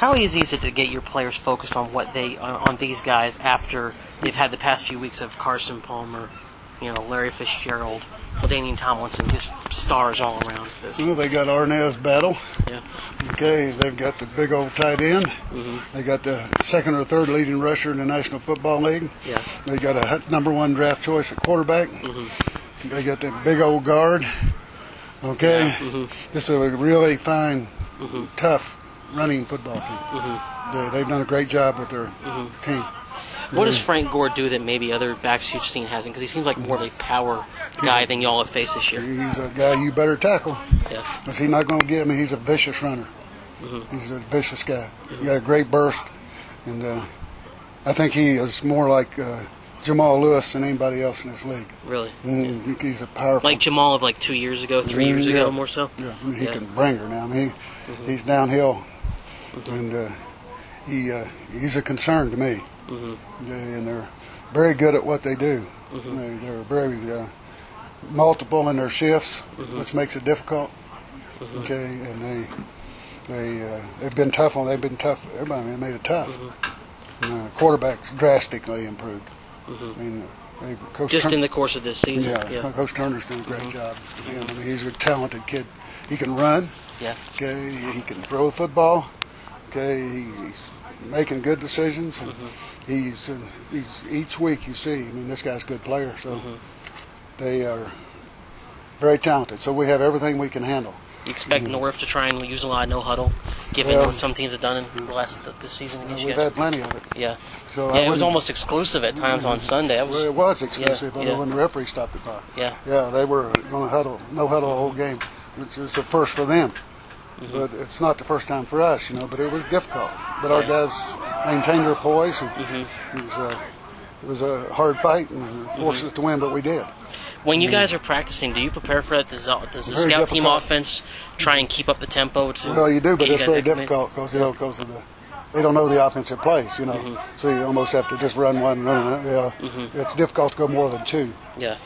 How easy is it to get your players focused on on these guys after they've had the past few weeks of Carson Palmer, Larry Fitzgerald, LaDainian Tomlinson, just stars all around? Well, they got Arnaz Battle. Yeah. Okay, they've got the big old tight end. Mm-hmm. They got the second or third leading rusher in the National Football League. Yeah. They got a #1 draft choice at quarterback. Mm-hmm. They got that big old guard. Okay. Yeah. Mm-hmm. This is a really fine, Mm-hmm. tough running football team. Mm-hmm. They've done a great job with their team. What does Frank Gore do that maybe other backs you've seen hasn't? Because he seems like more of a power guy than y'all have faced this year. He's a guy you better tackle. Yeah. Because he's not going to get him. He's a vicious runner. Mm-hmm. He's a vicious guy. He got a great burst. And I think he is more like Jamal Lewis than anybody else in this league. Really? He's a powerful. Like Jamal of like 2 years ago, 3 years ago, more so? Yeah, I mean, he can bring her now. I mean, he's downhill. And he's a concern to me. And they're very good at what they do. They're very multiple in their shifts, which makes it difficult. Okay, and they've been tough on. They've been tough. Everybody made it tough. And quarterbacks drastically improved. I mean, just in the course of this season. Yeah. Coach Turner's doing a great job. I mean, he's a talented kid. He can run. Yeah. Okay, he can throw the football. Okay, he's making good decisions. And he's each week you see. I mean, this guy's a good player. So they are very talented. So we have everything we can handle. You expect North to try and use a lot of no huddle, given what some teams have done in this season against you We've guys? had plenty of it. Yeah. So it was almost exclusive at times on Sunday. It was exclusive when the referee stopped the clock. Yeah. Yeah, they were going to no huddle the whole game, which is a first for them. But it's not the first time for us, but it was difficult. But our guys maintained their poise, and it was a hard fight, and forced us to win, but we did. When you guys are practicing, do you prepare for that? Does the scout team offense try and keep up the tempo? Well, you do, but it's very difficult because they don't know the offensive plays, So you almost have to just run one, It's difficult to go more than two. Yeah.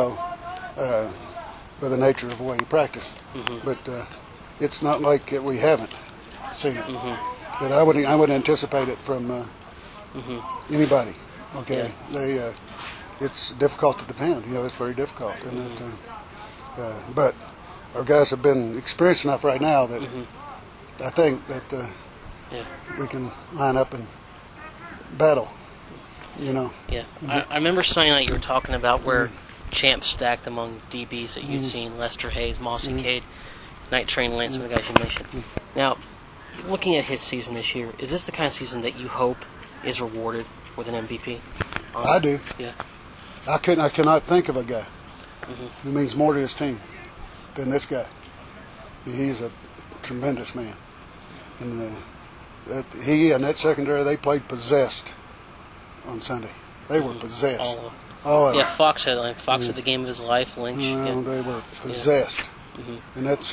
By the nature of the way you practice. But it's not like we haven't seen it. But I wouldn't anticipate it from anybody. Okay. Yeah. It's difficult to defend. It's very difficult. And but our guys have been experienced enough right now that I think that we can line up and battle. Yeah. I remember Sunday night you were talking about where Champ stacked among DBs that you'd seen: Lester Hayes, Mossy Cade, Night Train Lance, some of the guys you mentioned. Now, looking at his season this year, is this the kind of season that you hope is rewarded with an MVP? I do. Yeah. I cannot think of a guy who means more to his team than this guy. He's a tremendous man. And he and that secondary, they played possessed on Sunday. They were possessed. All of them. Fox had the game of his life. Lynch. They were possessed. And that's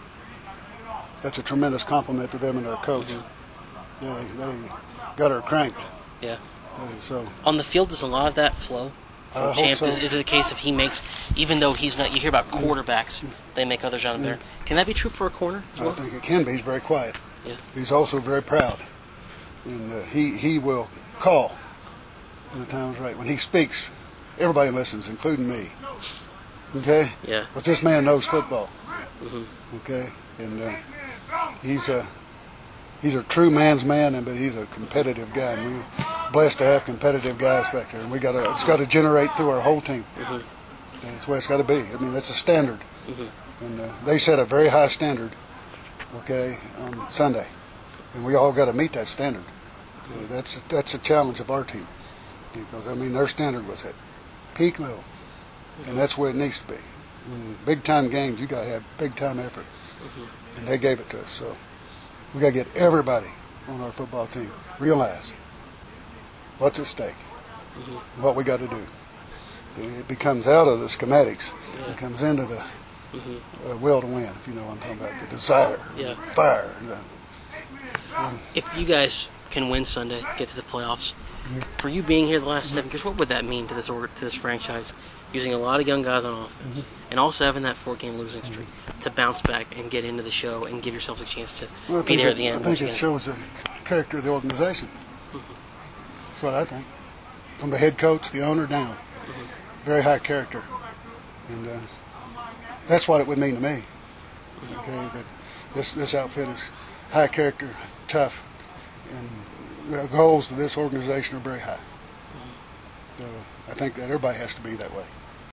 a tremendous compliment to them and their coach. They got her cranked. Yeah. So on the field, does a lot of that flow? Champ, so. Is it a case of he makes, even though he's not? You hear about quarterbacks, they make others out of there. Can that be true for a corner as well? I think it can be. He's very quiet. Yeah. He's also very proud, and he will call when the time is right. When he speaks, everybody listens, including me. Okay. Yeah. But this man knows football. Okay, and he's a true man's man, but he's a competitive guy. And we're blessed to have competitive guys back there, and it's got to generate through our whole team. That's the way it's got to be. I mean, that's a standard, and they set a very high standard. Okay, on Sunday, and we all got to meet that standard. That's a challenge of our team, because their standard was at peak level, and that's where it needs to be. In big time games, you got to have big time effort, and they gave it to us. So we got to get everybody on our football team realize what's at stake, what we got to do. It becomes out of the schematics. It comes into the will to win, if you know what I'm talking about, the desire, fire. If you guys can win Sunday, get to the playoffs, for you being here the last 7 years, what would that mean to this franchise? Using a lot of young guys on offense, and also having that 4-game losing streak to bounce back and get into the show and give yourselves a chance to be there at the end. I think it shows character of the organization. That's what I think. From the head coach, the owner, down. Very high character. And that's what it would mean to me. Okay, that this outfit is high character, tough, and the goals of this organization are very high. So I think that everybody has to be that way.